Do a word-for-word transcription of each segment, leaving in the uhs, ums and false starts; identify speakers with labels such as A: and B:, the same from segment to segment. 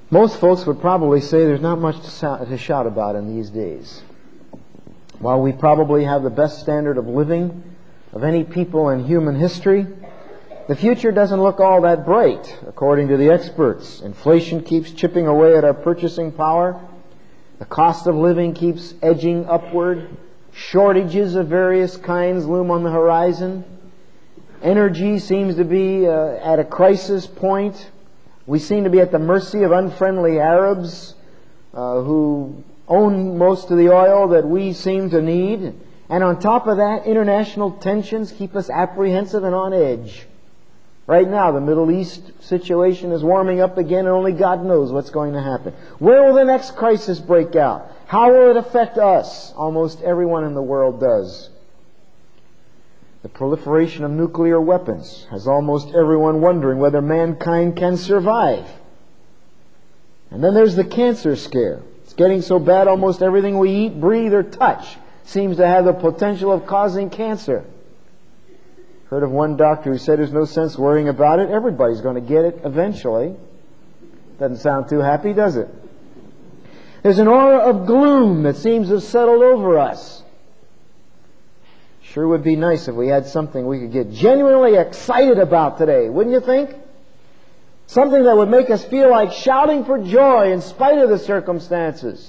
A: Most folks would probably say there's not much to, sound, to shout about in these days. While we probably have the best standard of living of any people in human history, the future doesn't look all that bright, according to the experts. Inflation keeps chipping away at our purchasing power. The cost of living keeps edging upward. Shortages of various kinds loom on the horizon. Energy seems to be uh, at a crisis point. We seem to be at the mercy of unfriendly Arabs uh, who own most of the oil that we seem to need. And on top of that, international tensions keep us apprehensive and on edge. Right now, the Middle East situation is warming up again, and only God knows what's going to happen. Where will the next crisis break out? How will it affect us? Almost everyone in the world does. The proliferation of nuclear weapons has almost everyone wondering whether mankind can survive. And then there's the cancer scare. It's getting so bad almost everything we eat, breathe, or touch seems to have the potential of causing cancer. Heard of one doctor who said there's no sense worrying about it. Everybody's going to get it eventually. Doesn't sound too happy, does it? There's an aura of gloom that seems to have settled over us. Sure would be nice if we had something we could get genuinely excited about today, wouldn't you think? Something that would make us feel like shouting for joy in spite of the circumstances.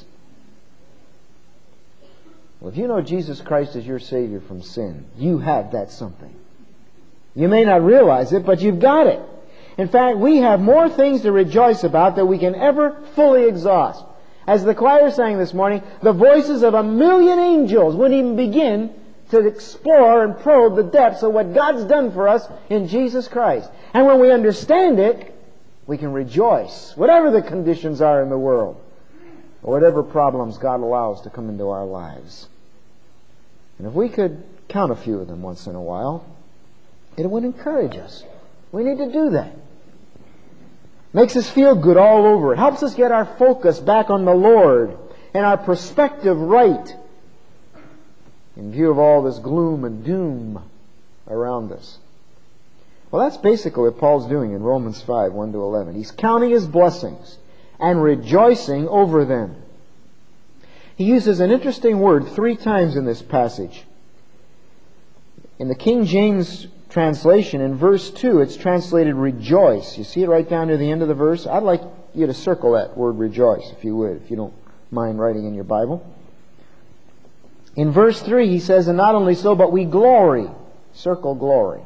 A: Well, if you know Jesus Christ as your Savior from sin, you have that something. You may not realize it, but you've got it. In fact, we have more things to rejoice about than we can ever fully exhaust. As the choir sang this morning, the voices of a million angels wouldn't even begin to explore and probe the depths of what God's done for us in Jesus Christ. And when we understand it, we can rejoice, whatever the conditions are in the world, or whatever problems God allows to come into our lives. And if we could count a few of them once in a while, it would encourage us. We need to do that. Makes us feel good all over. It helps us get our focus back on the Lord and our perspective right in view of all this gloom and doom around us. Well, that's basically what Paul's doing in Romans five, one to eleven. He's counting his blessings and rejoicing over them. He uses an interesting word three times in this passage. In the King James translation, in verse two, it's translated rejoice. You see it right down to the end of the verse? I'd like you to circle that word rejoice, if you would, if you don't mind writing in your Bible. In verse three, he says, and not only so, but we glory. Circle glory.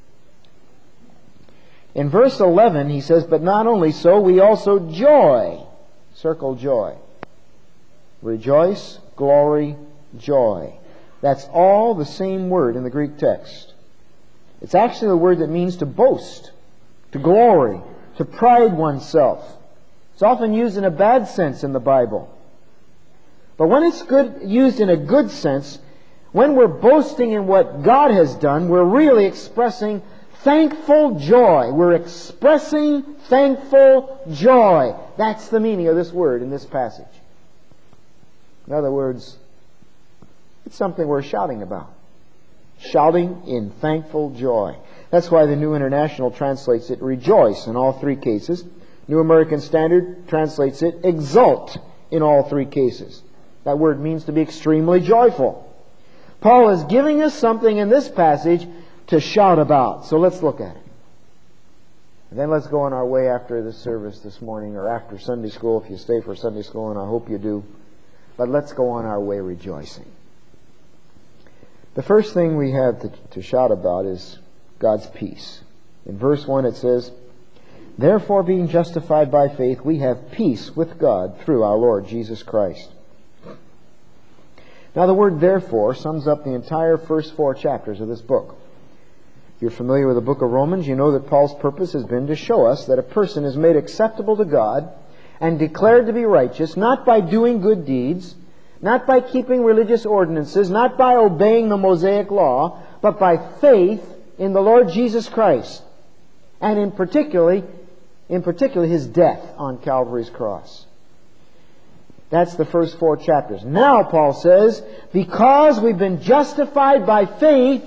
A: In verse eleven, he says, but not only so, we also joy. Circle joy. Rejoice, glory, joy. That's all the same word in the Greek text. It's actually the word that means to boast, to glory, to pride oneself. It's often used in a bad sense in the Bible. But when it's good, used in a good sense, when we're boasting in what God has done, we're really expressing thankful joy. We're expressing thankful joy. That's the meaning of this word in this passage. In other words, it's something we're shouting about. Shouting in thankful joy. That's why the New International translates it rejoice in all three cases. New American Standard translates it exult in all three cases. That word means to be extremely joyful. Paul is giving us something in this passage to shout about. So let's look at it. And then let's go on our way after this service this morning, or after Sunday school, if you stay for Sunday school, and I hope you do. But let's go on our way rejoicing. The first thing we have to, to shout about is God's peace. In verse one it says, therefore, being justified by faith, we have peace with God through our Lord Jesus Christ. Now the word therefore sums up the entire first four chapters of this book. If you're familiar with the book of Romans, you know that Paul's purpose has been to show us that a person is made acceptable to God and declared to be righteous, not by doing good deeds, not by keeping religious ordinances, not by obeying the Mosaic law, but by faith in the Lord Jesus Christ, and in particularly, in particular His death on Calvary's cross. That's the first four chapters. Now, Paul says, because we've been justified by faith,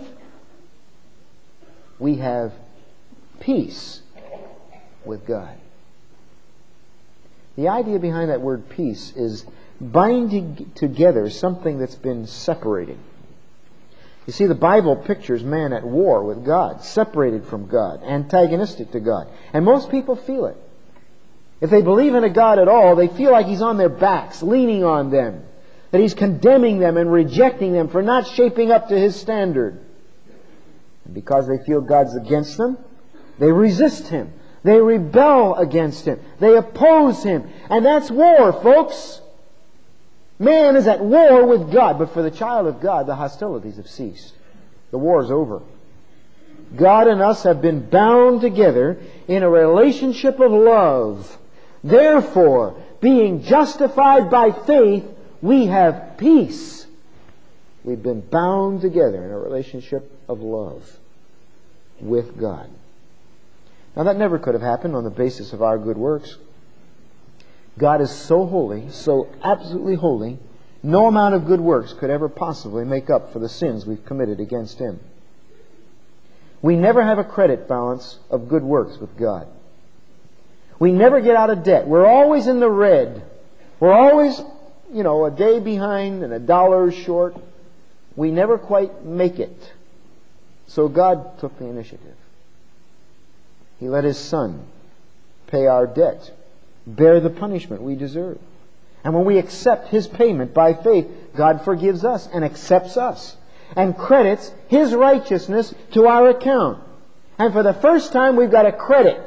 A: we have peace with God. The idea behind that word peace is binding together something that's been separated. You see, the Bible pictures man at war with God, separated from God, antagonistic to God. And most people feel it. If they believe in a God at all, they feel like He's on their backs, leaning on them, that He's condemning them and rejecting them for not shaping up to His standard. And because they feel God's against them, they resist Him. They rebel against Him. They oppose Him. And that's war, folks. Man is at war with God. But for the child of God, the hostilities have ceased. The war is over. God and us have been bound together in a relationship of love. Therefore, being justified by faith, we have peace. We've been bound together in a relationship of love with God. Now, that never could have happened on the basis of our good works. God is so holy, so absolutely holy, no amount of good works could ever possibly make up for the sins we've committed against Him. We never have a credit balance of good works with God. We never get out of debt. We're always in the red. We're always, you know, a day behind and a dollar short. We never quite make it. So God took the initiative. He let His Son pay our debt, bear the punishment we deserve. And when we accept His payment by faith, God forgives us and accepts us and credits His righteousness to our account. And for the first time, we've got a credit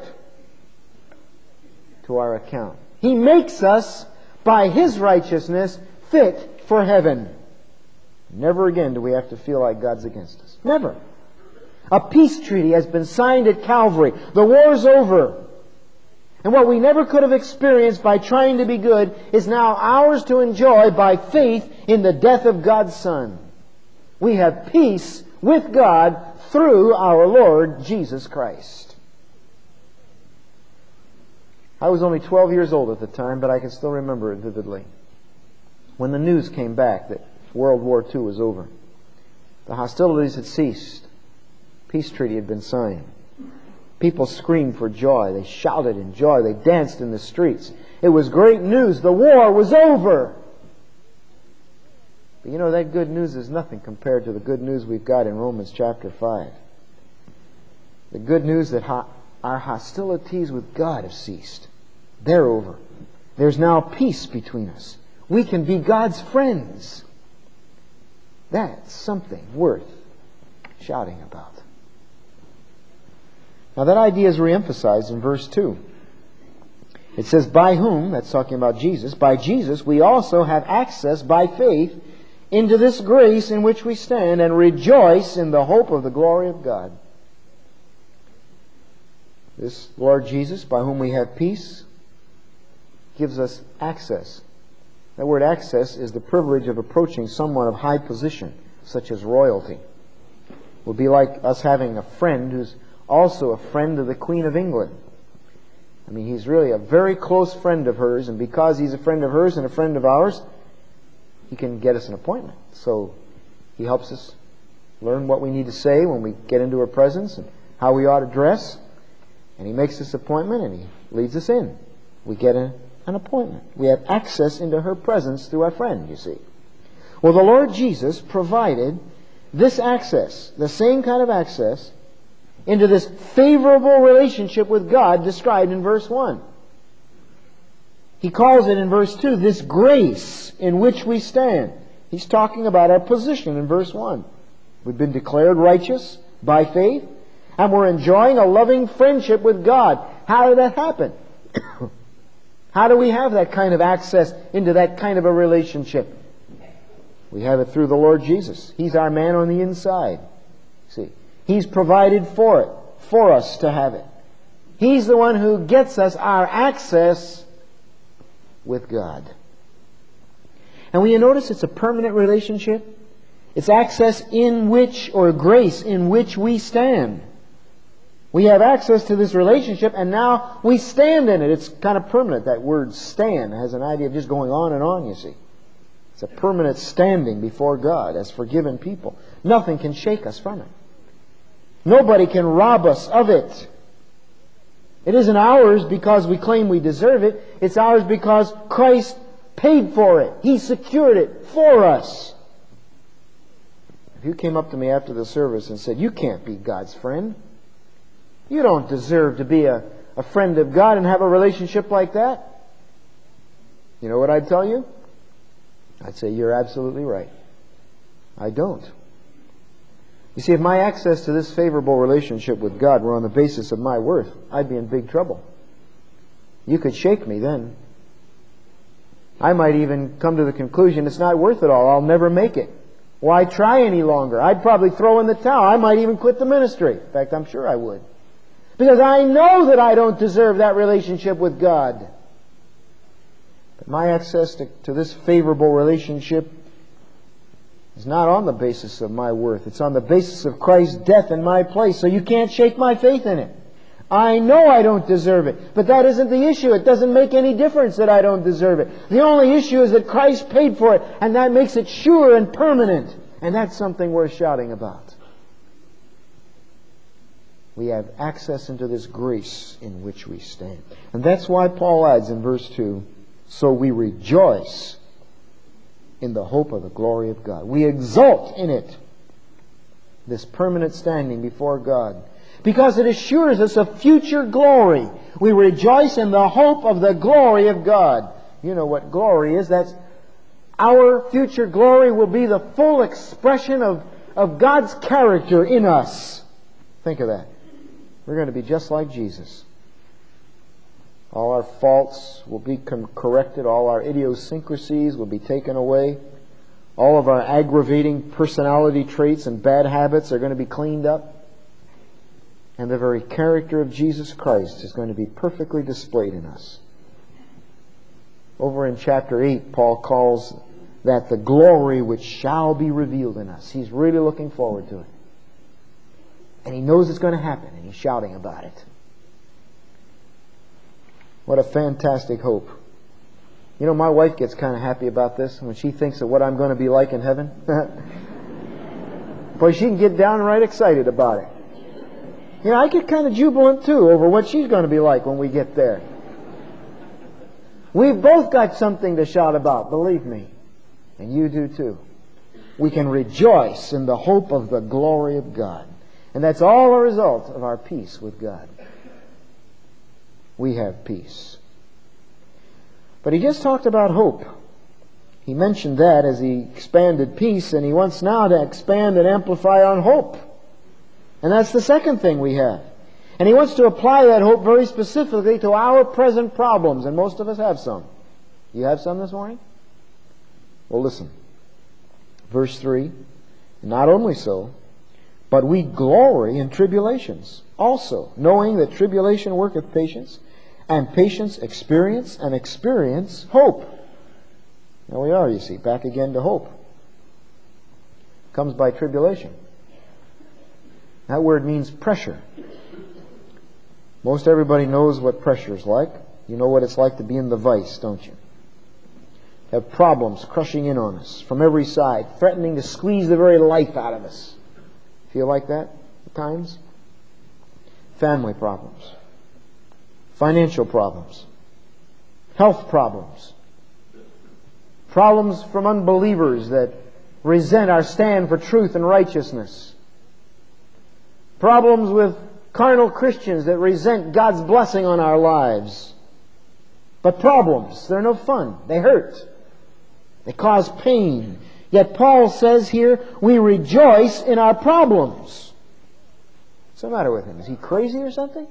A: to our account. He makes us, by His righteousness, fit for heaven. Never again do we have to feel like God's against us. Never. A peace treaty has been signed at Calvary. The war's over. And what we never could have experienced by trying to be good is now ours to enjoy by faith in the death of God's Son. We have peace with God through our Lord Jesus Christ. I was only twelve years old at the time, but I can still remember it vividly. When the news came back that World War Two was over, the hostilities had ceased, peace treaty had been signed. People screamed for joy. They shouted in joy. They danced in the streets. It was great news. The war was over. But you know, that good news is nothing compared to the good news we've got in Romans chapter five. The good news that ho- our hostilities with God have ceased. They're over. There's now peace between us. We can be God's friends. That's something worth shouting about. Now that idea is reemphasized in verse two. It says, by whom, that's talking about Jesus, by Jesus we also have access by faith into this grace in which we stand and rejoice in the hope of the glory of God. This Lord Jesus, by whom we have peace, gives us access. That word access is the privilege of approaching someone of high position, such as royalty. It would be like us having a friend who's also a friend of the Queen of England. I mean, he's really a very close friend of hers, and because he's a friend of hers and a friend of ours, he can get us an appointment. So he helps us learn what we need to say when we get into her presence and how we ought to dress. And he makes this appointment and he leads us in. We get a, an appointment. We have access into her presence through our friend, you see. Well, the Lord Jesus provided this access, the same kind of access, into this favorable relationship with God described in verse one. He calls it in verse two, this grace in which we stand. He's talking about our position in verse one. We've been declared righteous by faith, and we're enjoying a loving friendship with God. How did that happen? How do we have that kind of access into that kind of a relationship? We have it through the Lord Jesus. He's our man on the inside. See, He's provided for it, for us to have it. He's the one who gets us our access with God. And will you notice it's a permanent relationship? It's access in which, or grace in which we stand. We have access to this relationship and now we stand in it. It's kind of permanent. That word stand has an idea of just going on and on, you see. It's a permanent standing before God as forgiven people. Nothing can shake us from it. Nobody can rob us of it. It isn't ours because we claim we deserve it. It's ours because Christ paid for it. He secured it for us. If you came up to me after the service and said, "You can't be God's friend. You don't deserve to be a, a friend of God and have a relationship like that," you know what I'd tell you? I'd say, "You're absolutely right. I don't." You see, if my access to this favorable relationship with God were on the basis of my worth, I'd be in big trouble. You could shake me then. I might even come to the conclusion it's not worth it all. I'll never make it. Why try any longer? I'd probably throw in the towel. I might even quit the ministry. In fact, I'm sure I would. Because I know that I don't deserve that relationship with God. But my access to, to this favorable relationship is not on the basis of my worth. It's on the basis of Christ's death in my place. So you can't shake my faith in it. I know I don't deserve it. But that isn't the issue. It doesn't make any difference that I don't deserve it. The only issue is that Christ paid for it. And that makes it sure and permanent. And that's something worth shouting about. We have access into this grace in which we stand. And that's why Paul adds in verse two, "So we rejoice in the hope of the glory of God." We exult in it, this permanent standing before God, because it assures us of future glory. We rejoice in the hope of the glory of God. You know what glory is. That's our future glory will be the full expression of, of God's character in us. Think of that. We're going to be just like Jesus. All our faults will be corrected. All our idiosyncrasies will be taken away. All of our aggravating personality traits and bad habits are going to be cleaned up. And the very character of Jesus Christ is going to be perfectly displayed in us. Over in chapter eight, Paul calls that the glory which shall be revealed in us. He's really looking forward to it. And he knows it's going to happen, and he's shouting about it. What a fantastic hope. You know, my wife gets kind of happy about this when she thinks of what I'm going to be like in heaven. Boy, she can get downright excited about it. You know, I get kind of jubilant too over what she's going to be like when we get there. We've both got something to shout about, believe me. And you do too. We can rejoice in the hope of the glory of God. And that's all a result of our peace with God. We have peace. But he just talked about hope. He mentioned that as he expanded peace, and he wants now to expand and amplify on hope. And that's the second thing we have. And he wants to apply that hope very specifically to our present problems, and most of us have some. You have some this morning? Well, listen. Verse three, "Not only so, but we glory in tribulations also, knowing that tribulation worketh patience, and patience experience, and experience hope." There we are, you see, back again to hope. Comes by tribulation. That word means pressure. Most everybody knows what pressure is like. You know what it's like to be in the vice, don't you? Have problems crushing in on us from every side, threatening to squeeze the very life out of us. Feel like that at times? Family problems, financial problems, health problems, problems from unbelievers that resent our stand for truth and righteousness, problems with carnal Christians that resent God's blessing on our lives. But problems, they're no fun. They hurt. They cause pain. Yet Paul says here, we rejoice in our problems. What's the matter with him? Is he crazy or something?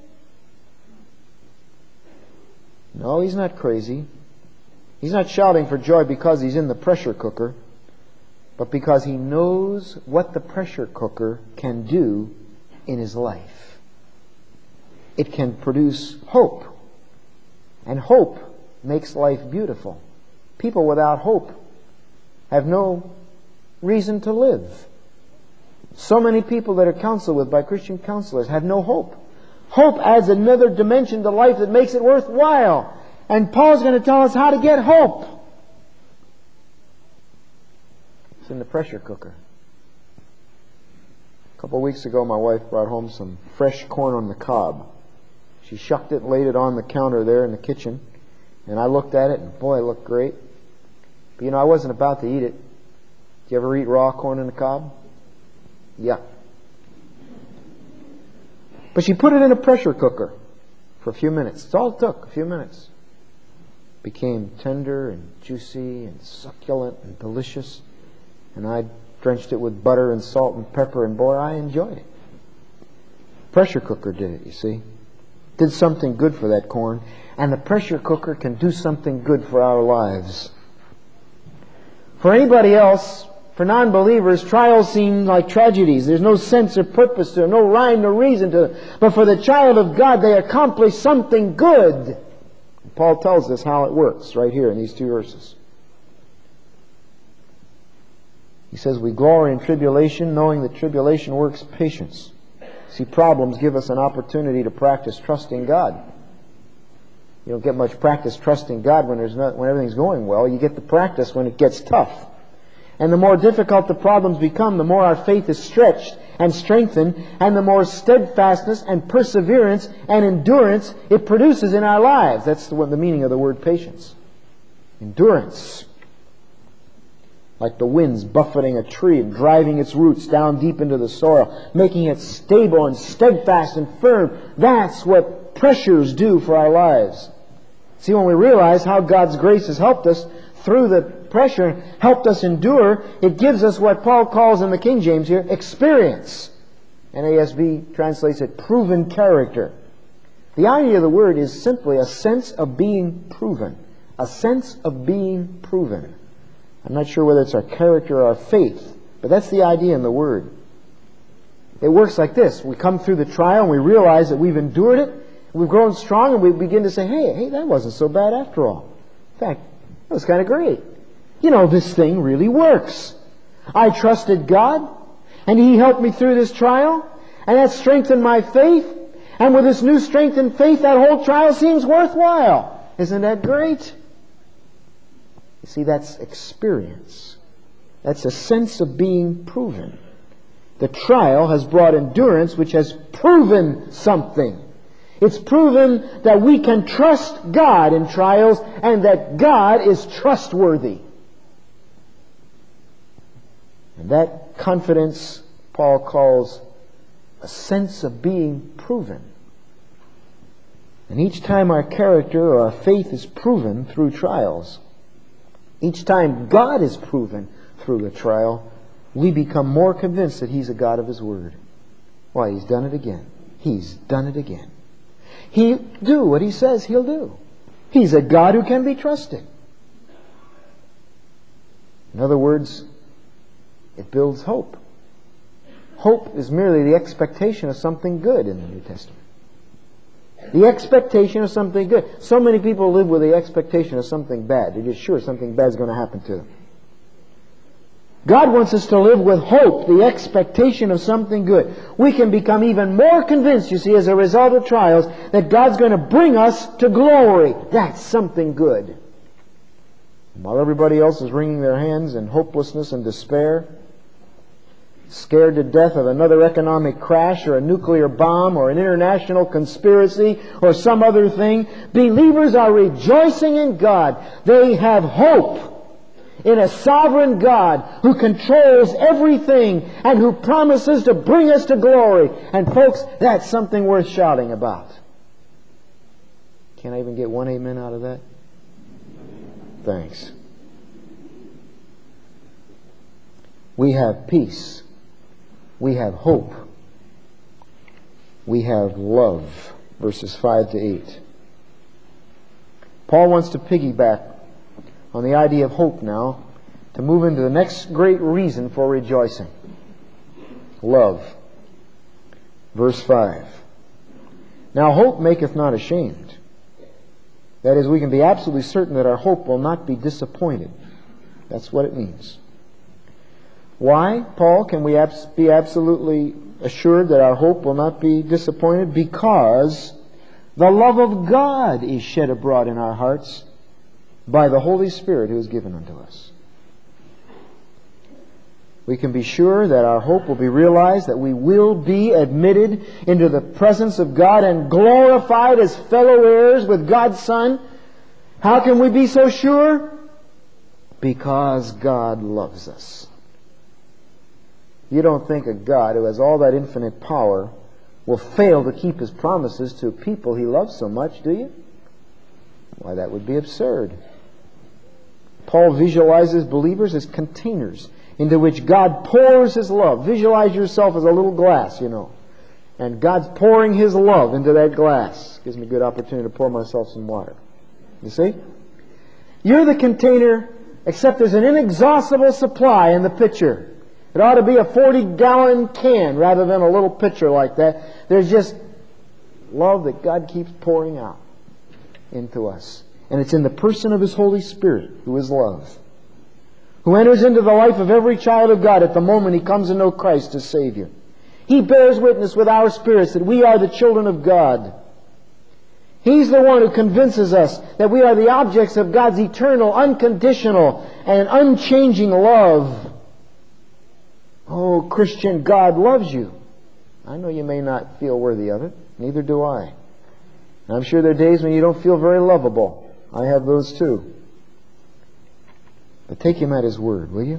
A: No, he's not crazy. He's not shouting for joy because he's in the pressure cooker, but because he knows what the pressure cooker can do in his life. It can produce hope. And hope makes life beautiful. People without hope have no reason to live. So many people that are counseled with by Christian counselors have no hope. Hope adds another dimension to life that makes it worthwhile. And Paul's going to tell us how to get hope. It's in the pressure cooker. A couple of weeks ago, my wife brought home some fresh corn on the cob. She shucked it and laid it on the counter there in the kitchen. And I looked at it, and boy, it looked great. But you know, I wasn't about to eat it. Did you ever eat raw corn on the cob? Yeah. But she put it in a pressure cooker for a few minutes. That's all it took, a few minutes. It became tender and juicy and succulent and delicious. And I drenched it with butter and salt and pepper, and boy, I enjoyed it. Pressure cooker did it, you see. Did something good for that corn. And the pressure cooker can do something good for our lives. For anybody else, for non-believers, trials seem like tragedies. There's no sense or purpose to them, no rhyme, no reason to them. But for the child of God, they accomplish something good. Paul tells us how it works right here in these two verses. He says, we glory in tribulation, knowing that tribulation works patience. See, problems give us an opportunity to practice trusting God. You don't get much practice trusting God when there's not, when everything's going well. You get the practice when it gets tough. And the more difficult the problems become, the more our faith is stretched and strengthened, and the more steadfastness and perseverance and endurance it produces in our lives. That's the, the meaning of the word patience. Endurance. Like the winds buffeting a tree and driving its roots down deep into the soil, making it stable and steadfast and firm. That's what pressures do for our lives. See, when we realize how God's grace has helped us through the pressure, helped us endure, it gives us what Paul calls in the King James here, experience. N A S B translates it proven character. The idea of the word is simply a sense of being proven. A sense of being proven. I'm not sure whether it's our character or our faith, but that's the idea in the word. It works like this. We come through the trial and we realize that we've endured it, we've grown strong, and we begin to say, hey, hey, that wasn't so bad after all. In fact, that was kind of great. You know, this thing really works. I trusted God, and He helped me through this trial, and that strengthened my faith, and with this new strength in faith, that whole trial seems worthwhile. Isn't that great? You see, that's experience. That's a sense of being proven. The trial has brought endurance, which has proven something. It's proven that we can trust God in trials and that God is trustworthy. And that confidence, Paul calls a sense of being proven. And each time our character or our faith is proven through trials, each time God is proven through the trial, we become more convinced that He's a God of His Word. Why, He's done it again. He's done it again. He'll do what He says He'll do. He's a God who can be trusted. In other words, it builds hope. Hope is merely the expectation of something good in the New Testament. The expectation of something good. So many people live with the expectation of something bad. They're just sure something bad is going to happen to them. God wants us to live with hope, the expectation of something good. We can become even more convinced, you see, as a result of trials, that God's going to bring us to glory. That's something good. And while everybody else is wringing their hands in hopelessness and despair, scared to death of another economic crash or a nuclear bomb or an international conspiracy or some other thing, believers are rejoicing in God. They have hope in a sovereign God who controls everything and who promises to bring us to glory. And folks, that's something worth shouting about. Can't I even get one amen out of that? Thanks. We have peace. We have hope. We have love. Verses five to eight. Paul wants to piggyback on the idea of hope now to move into the next great reason for rejoicing. Love. Verse five. Now hope maketh not ashamed. That is, we can be absolutely certain that our hope will not be disappointed. That's what it means. Why, Paul, can we abs- be absolutely assured that our hope will not be disappointed? Because the love of God is shed abroad in our hearts by the Holy Spirit who is given unto us. We can be sure that our hope will be realized, that we will be admitted into the presence of God and glorified as fellow heirs with God's Son. How can we be so sure? Because God loves us. You don't think a God who has all that infinite power will fail to keep His promises to people He loves so much, do you? Why, that would be absurd. Paul visualizes believers as containers into which God pours His love. Visualize yourself as a little glass, you know. And God's pouring His love into that glass. Gives me a good opportunity to pour myself some water. You see? You're the container, except there's an inexhaustible supply in the pitcher. It ought to be a forty-gallon can rather than a little pitcher like that. There's just love that God keeps pouring out into us. And it's in the person of His Holy Spirit, who is love, who enters into the life of every child of God at the moment he comes to know Christ as Savior. He bears witness with our spirits that we are the children of God. He's the one who convinces us that we are the objects of God's eternal, unconditional, and unchanging love. Oh, Christian, God loves you. I know you may not feel worthy of it. Neither do I. I'm sure there are days when you don't feel very lovable. I have those too. But take Him at His word, will you?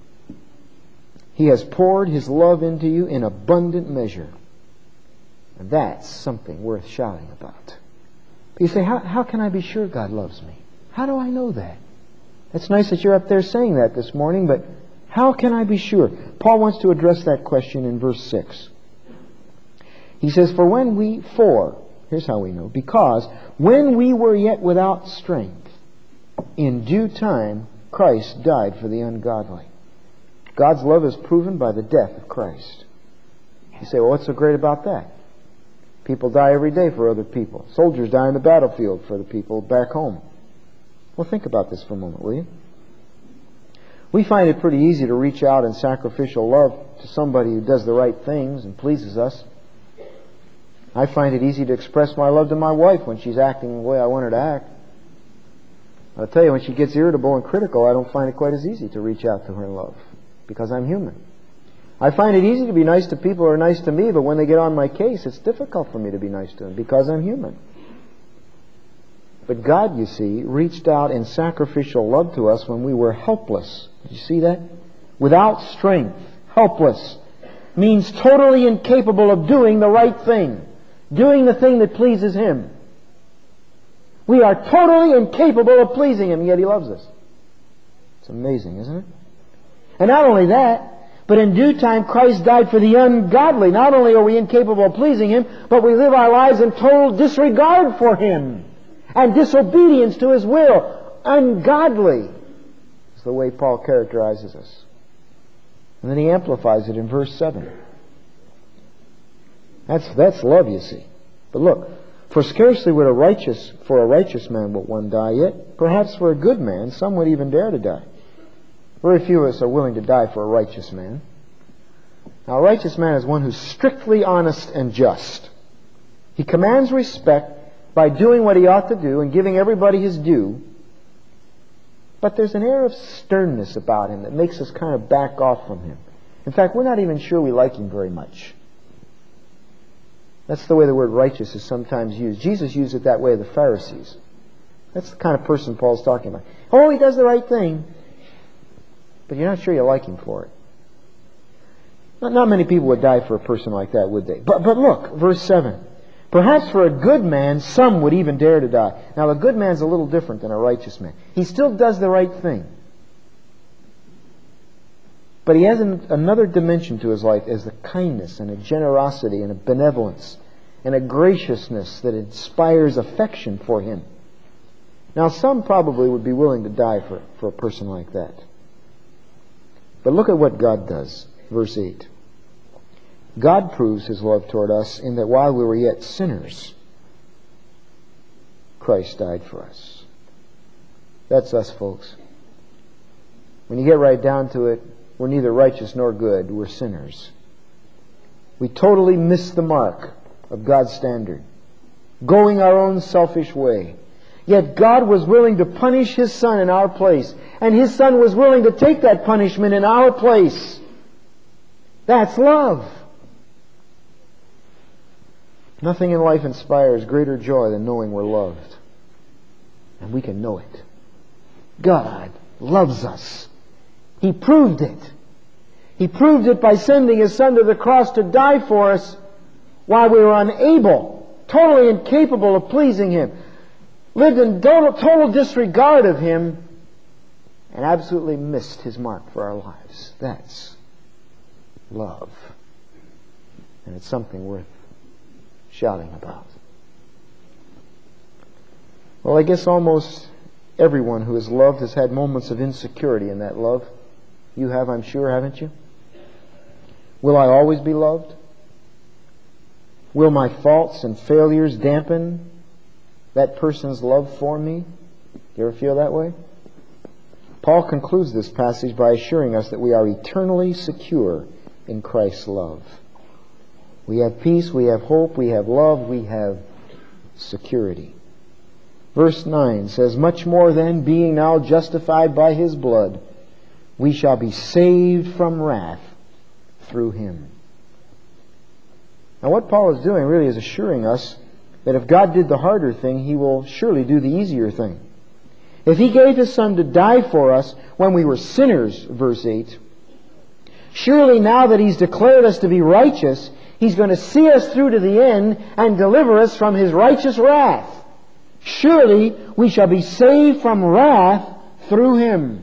A: He has poured His love into you in abundant measure. And that's something worth shouting about. But you say, how, how can I be sure God loves me? How do I know that? It's nice that you're up there saying that this morning, but how can I be sure? Paul wants to address that question in verse six. He says, For when we, for, here's how we know, because when we were yet without strength, in due time Christ died for the ungodly. God's love is proven by the death of Christ. You say, well, what's so great about that? People die every day for other people. Soldiers die on the battlefield for the people back home. Well, think about this for a moment, will you? We find it pretty easy to reach out in sacrificial love to somebody who does the right things and pleases us. I find it easy to express my love to my wife when she's acting the way I want her to act. I'll tell you, when she gets irritable and critical, I don't find it quite as easy to reach out to her in love, because I'm human. I find it easy to be nice to people who are nice to me, but when they get on my case, it's difficult for me to be nice to them, because I'm human. But God, you see, reached out in sacrificial love to us when we were helpless. Did you see that? Without strength, helpless, means totally incapable of doing the right thing. Doing the thing that pleases Him. We are totally incapable of pleasing Him, yet He loves us. It's amazing, isn't it? And not only that, but in due time Christ died for the ungodly. Not only are we incapable of pleasing Him, but we live our lives in total disregard for Him and disobedience to His will. Ungodly is the way Paul characterizes us. And then he amplifies it in verse seven. That's, that's love, you see. But look, for scarcely would a righteous, for a righteous man will one die, yet perhaps for a good man some would even dare to die. Very few of us are willing to die for a righteous man. Now, a righteous man is one who's strictly honest and just. He commands respect by doing what he ought to do and giving everybody his due. But there's an air of sternness about him that makes us kind of back off from him. In fact, we're not even sure we like him very much. That's the way the word righteous is sometimes used. Jesus used it that way of the Pharisees. That's the kind of person Paul's talking about. Oh, he does the right thing, but you're not sure you like him for it. Not, not many people would die for a person like that, would they? But, but look, verse seven. Perhaps for a good man, some would even dare to die. Now, a good man's a little different than a righteous man. He still does the right thing. But he has an, another dimension to his life, as the kindness and a generosity and a benevolence and a graciousness that inspires affection for him. Now, some probably would be willing to die for, for a person like that. But look at what God does. Verse eight. God proves His love toward us in that while we were yet sinners, Christ died for us. That's us, folks. When you get right down to it, we're neither righteous nor good. We're sinners. We totally miss the mark of God's standard, going our own selfish way. Yet God was willing to punish His Son in our place, and His Son was willing to take that punishment in our place. That's love. Nothing in life inspires greater joy than knowing we're loved. And we can know it. God loves us. He proved it. He proved it by sending His Son to the cross to die for us while we were unable, totally incapable of pleasing Him, lived in total, total disregard of Him, and absolutely missed His mark for our lives. That's love. And it's something worth shouting about. Well, I guess almost everyone who has loved has had moments of insecurity in that love. You have, I'm sure, haven't you? Will I always be loved? Will my faults and failures dampen that person's love for me? You ever feel that way? Paul concludes this passage by assuring us that we are eternally secure in Christ's love. We have peace, we have hope, we have love, we have security. Verse nine says, "Much more then, being now justified by His blood, we shall be saved from wrath through Him." Now what Paul is doing really is assuring us that if God did the harder thing, He will surely do the easier thing. If He gave His Son to die for us when we were sinners, verse eight, surely now that He's declared us to be righteous, He's going to see us through to the end and deliver us from His righteous wrath. Surely we shall be saved from wrath through Him.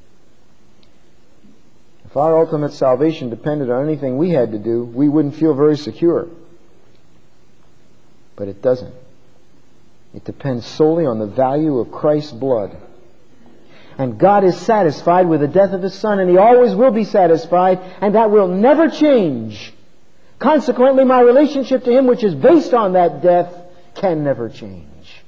A: If our ultimate salvation depended on anything we had to do, we wouldn't feel very secure. But it doesn't. It depends solely on the value of Christ's blood. And God is satisfied with the death of His Son, and He always will be satisfied, and that will never change. Consequently, my relationship to Him, which is based on that death, can never change.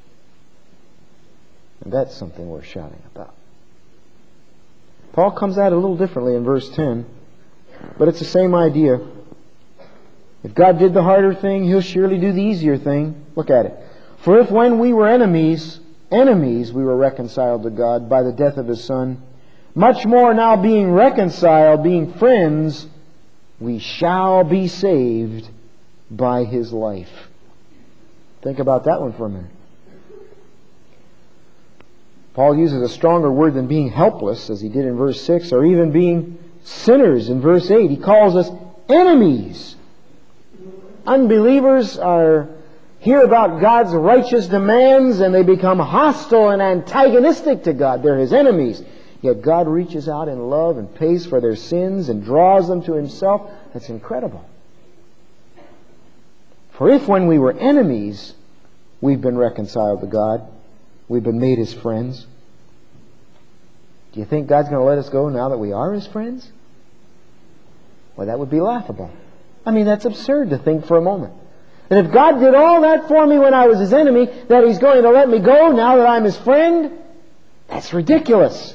A: And that's something worth shouting about. Paul comes at it a little differently in verse ten, but it's the same idea. If God did the harder thing, He'll surely do the easier thing. Look at it. "For if when we were enemies, enemies we were reconciled to God by the death of His Son, much more now being reconciled, being friends, we shall be saved by His life." Think about that one for a minute. Paul uses a stronger word than being helpless, as he did in verse six, or even being sinners in verse eight. He calls us enemies. Unbelievers are hear about God's righteous demands and they become hostile and antagonistic to God. They're His enemies. Yet God reaches out in love and pays for their sins and draws them to Himself. That's incredible. For if when we were enemies, we've been reconciled to God, we've been made His friends, do you think God's going to let us go now that we are His friends? Well, that would be laughable. I mean, that's absurd to think for a moment. And if God did all that for me when I was His enemy, that He's going to let me go now that I'm His friend? That's ridiculous.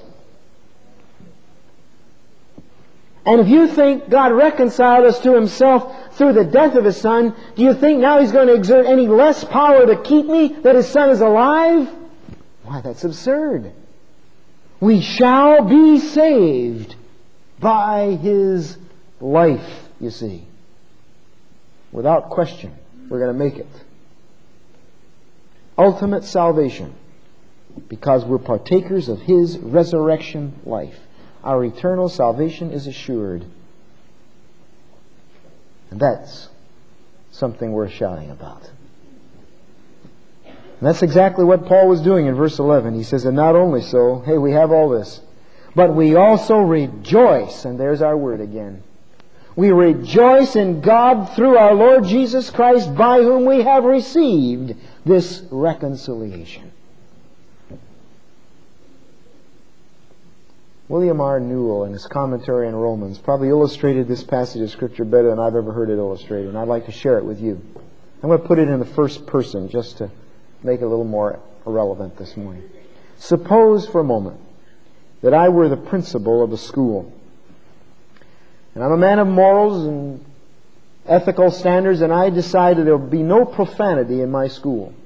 A: And if you think God reconciled us to Himself through the death of His Son, do you think now He's going to exert any less power to keep me that His Son is alive? Why, that's absurd. We shall be saved by His life, you see. Without question, we're going to make it. Ultimate salvation, because we're partakers of His resurrection life. Our eternal salvation is assured. And that's something worth shouting about. And that's exactly what Paul was doing in verse eleven. He says, and not only so, hey, we have all this, but we also rejoice. And there's our word again. We rejoice in God through our Lord Jesus Christ, by whom we have received this reconciliation. William R. Newell, in his commentary on Romans, probably illustrated this passage of Scripture better than I've ever heard it illustrated, and I'd like to share it with you. I'm going to put it in the first person just to make it a little more relevant this morning. Suppose for a moment that I were the principal of a school, and I'm a man of morals and ethical standards, and I decided there would be no profanity in my school.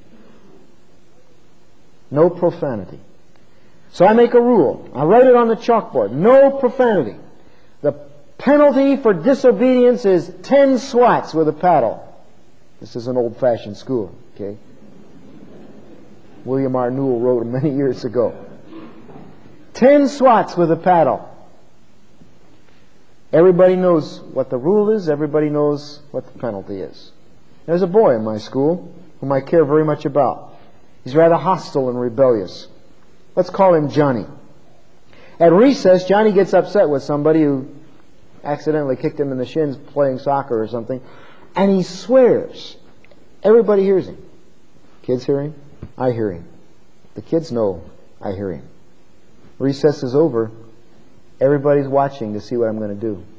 A: No profanity. So I make a rule. I write it on the chalkboard. No profanity. The Penalty for disobedience is ten swats with a paddle. This is an old-fashioned school, okay? William R. Newell wrote it many years ago. Ten swats with a paddle. Everybody knows what the rule is. Everybody knows what the penalty is. There's a boy in my school whom I care very much about. He's rather hostile and rebellious. Let's call him Johnny. At recess, Johnny gets upset with somebody who accidentally kicked him in the shins playing soccer or something, and he swears. Everybody hears him. Kids hear him. I hear him. The kids know I hear him. Recess is over. Everybody's watching to see what I'm going to do.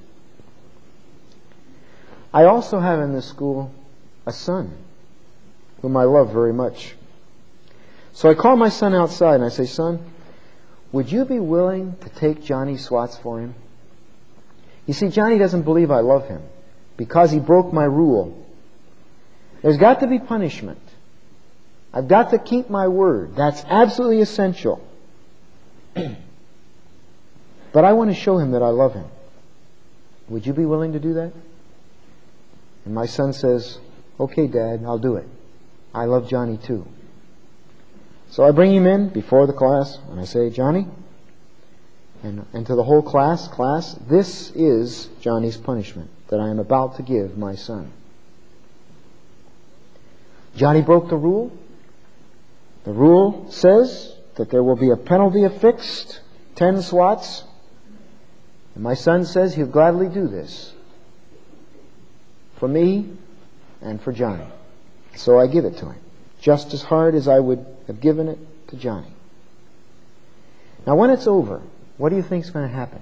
A: I also have in this school a son whom I love very much. So I call my son outside and I say, "Son, would you be willing to take Johnny swats for him?" You see, Johnny doesn't believe I love him because he broke my rule. There's got to be punishment. I've got to keep my word. That's absolutely essential. But I want to show him that I love him. Would you be willing to do that? And my son says, "Okay, Dad, I'll do it. I love Johnny too." So I bring him in before the class and I say, "Johnny," and, and to the whole class, class, this is Johnny's punishment that I am about to give my son. Johnny broke the rule. The rule says that there will be a penalty affixed, ten swats. And my son says he'll gladly do this for me and for Johnny. So I give it to him, just as hard as I would have given it to Johnny. Now when it's over, what do you think is going to happen?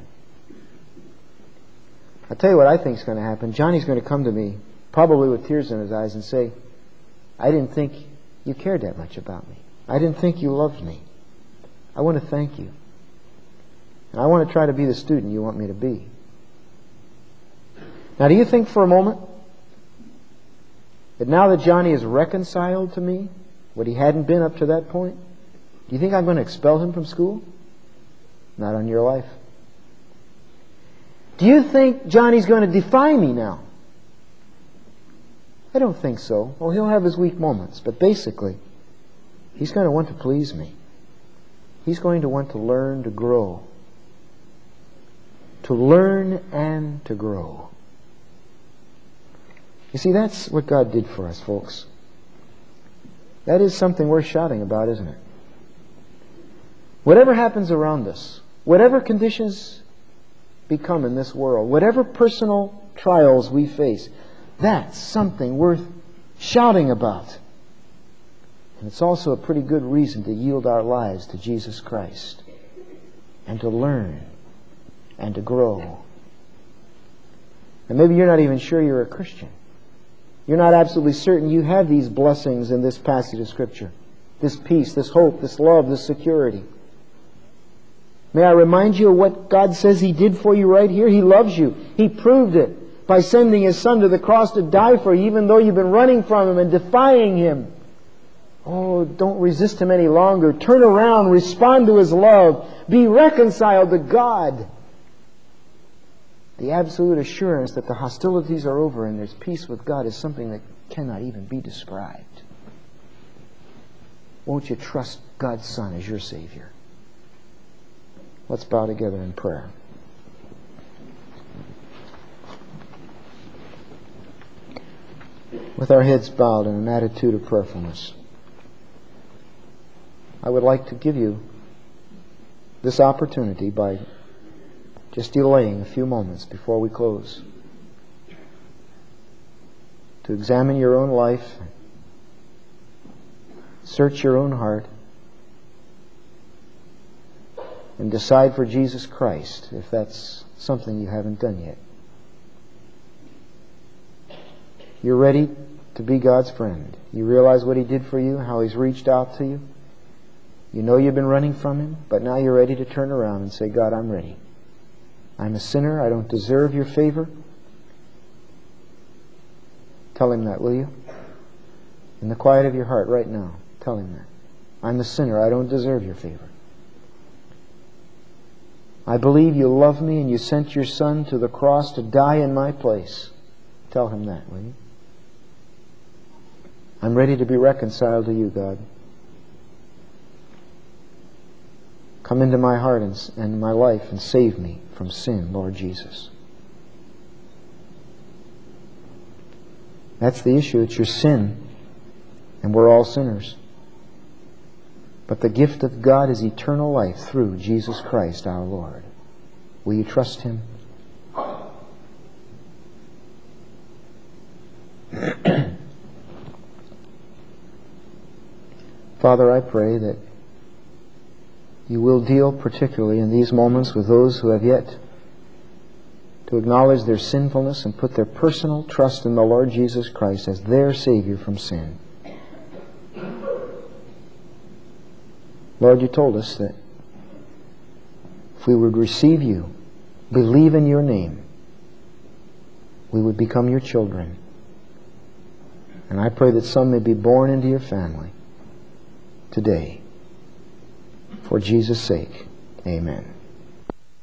A: I'll tell you what I think is going to happen. Johnny's going to come to me, probably with tears in his eyes, and say, "I didn't think you cared that much about me. I didn't think you loved me. I want to thank you. And I want to try to be the student you want me to be." Now, do you think for a moment that now that Johnny is reconciled to me, what he hadn't been up to that point, do you think I'm going to expel him from school? Not on your life. Do you think Johnny's going to defy me now? I don't think so. Oh, he'll have his weak moments, but basically, he's going to want to please me. He's going to want to learn to grow. To learn and to grow. You see, that's what God did for us, folks. That is something worth shouting about, isn't it? Whatever happens around us, whatever conditions become in this world, whatever personal trials we face, that's something worth shouting about. And it's also a pretty good reason to yield our lives to Jesus Christ and to learn and to grow. And maybe you're not even sure you're a Christian. You're not absolutely certain you have these blessings in this passage of Scripture. This peace, this hope, this love, this security. May I remind you of what God says He did for you right here? He loves you. He proved it by sending His Son to the cross to die for you, even though you've been running from Him and defying Him. Oh, don't resist Him any longer. Turn around, respond to His love. Be reconciled to God. The absolute assurance that the hostilities are over and there's peace with God is something that cannot even be described. Won't you trust God's Son as your Savior? Let's bow together in prayer. With our heads bowed in an attitude of prayerfulness, I would like to give you this opportunity by just delaying a few moments before we close to examine your own life, search your own heart, and decide for Jesus Christ if that's something you haven't done yet. You're ready to be God's friend. You realize what He did for you, how He's reached out to you. You know you've been running from Him, but now you're ready to turn around and say, "God, I'm ready. I'm a sinner. I don't deserve your favor." Tell Him that, will you? In the quiet of your heart right now, tell Him that. I'm a sinner. I don't deserve your favor. I believe you love me and you sent your Son to the cross to die in my place. Tell him that, will you? I'm ready to be reconciled to you, God. Come into my heart and, and my life and save me from sin, Lord Jesus. That's the issue. It's your sin. And we're all sinners. But the gift of God is eternal life through Jesus Christ our Lord. Will you trust Him? Father, I pray that you will deal particularly in these moments with those who have yet to acknowledge their sinfulness and put their personal trust in the Lord Jesus Christ as their Savior from sin. Lord, you told us that if we would receive you, believe in your name, we would become your children. And I pray that some may be born into your family today. For Jesus' sake, amen.